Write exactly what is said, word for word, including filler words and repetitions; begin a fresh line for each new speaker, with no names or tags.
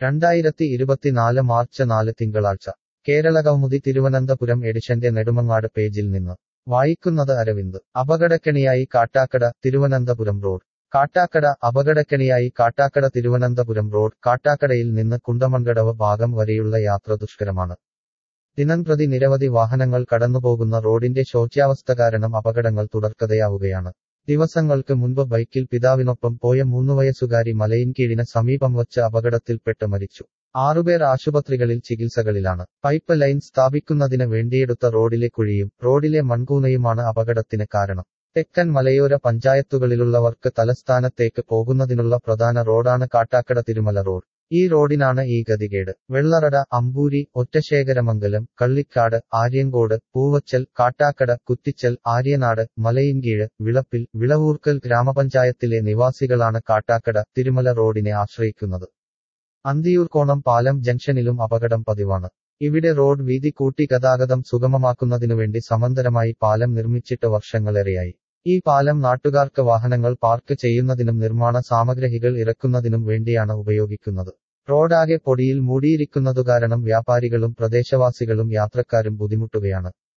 രണ്ടായിരത്തി ഇരുപത്തിനാല് മാർച്ച് നാല് തിങ്കളാഴ്ച കേരളകൗമുദി തിരുവനന്തപുരം എഡിഷന്റെ നെടുമങ്ങാട് പേജിൽ നിന്ന് വായിക്കുന്നത് അരവിന്ദ്. അപകടക്കെണിയായി കാട്ടാക്കട തിരുവനന്തപുരം റോഡ്. കാട്ടാക്കട അപകടക്കെണിയായി കാട്ടാക്കട തിരുവനന്തപുരം റോഡ്. കാട്ടാക്കടയിൽ നിന്ന് കുണ്ടമൺകടവ് ഭാഗം വരെയുള്ള യാത്ര ദുഷ്കരമാണ്. ദിനംപ്രതി നിരവധി വാഹനങ്ങൾ കടന്നുപോകുന്ന റോഡിന്റെ ശോച്യാവസ്ഥ കാരണം അപകടങ്ങൾ തുടർക്കഥയാവുകയാണ്. ദിവസങ്ങൾക്ക് മുൻപ് ബൈക്കിൽ പിതാവിനൊപ്പം പോയ മൂന്നുവയസ്സുകാരി മലയിൻകീഴിന് സമീപം വച്ച് അപകടത്തിൽപ്പെട്ട് മരിച്ചു. ആറുപേർ ആശുപത്രികളിൽ ചികിത്സകളിലാണ്. പൈപ്പ് ലൈൻ സ്ഥാപിക്കുന്നതിന് വേണ്ടിയെടുത്ത റോഡിലെ കുഴിയും റോഡിലെ മൺകൂനയുമാണ് അപകടത്തിന് കാരണം. തെക്കൻ മലയോര പഞ്ചായത്തുകളിലുള്ളവർക്ക് തലസ്ഥാനത്തേക്ക് പോകുന്നതിനുള്ള പ്രധാന റോഡാണ് കാട്ടാക്കട തിരുമല റോഡ്. ഈ റോഡിനാണ് ഈ ഗതികേട്. വെള്ളറട, അമ്പൂരി, ഒറ്റശേഖരമംഗലം, കള്ളിക്കാട്, ആര്യങ്കോട്, പൂവച്ചൽ, കാട്ടാക്കട, കുറ്റിച്ചൽ, ആര്യനാട്, മലയിൻകീഴ്, വിളപ്പിൽ, വിളവൂർക്കൽ ഗ്രാമപഞ്ചായത്തിലെ നിവാസികളാണ് കാട്ടാക്കട തിരുമല റോഡിനെ ആശ്രയിക്കുന്നത്. അന്തിയൂർക്കോണം പാലം ജംഗ്ഷനിലും അപകടം പതിവാണ്. ഇവിടെ റോഡ് വീതി കൂട്ടി ഗതാഗതം സുഗമമാക്കുന്നതിനുവേണ്ടി സമാന്തരമായി പാലം നിർമ്മിച്ചിട്ട് വർഷങ്ങളേറെയായി. ഈ പാലം നാട്ടുകാർക്ക് വാഹനങ്ങൾ പാർക്ക് ചെയ്യുന്നതിനും നിർമ്മാണ സാമഗ്രികൾ ഇറക്കുന്നതിനും വേണ്ടിയാണ് ഉപയോഗിക്കുന്നത്. റോഡാകെ പൊടിയിൽ മൂടിയിരിക്കുന്നതുകാരണം വ്യാപാരികളും പ്രദേശവാസികളും യാത്രക്കാരും ബുദ്ധിമുട്ടുകയാണ്.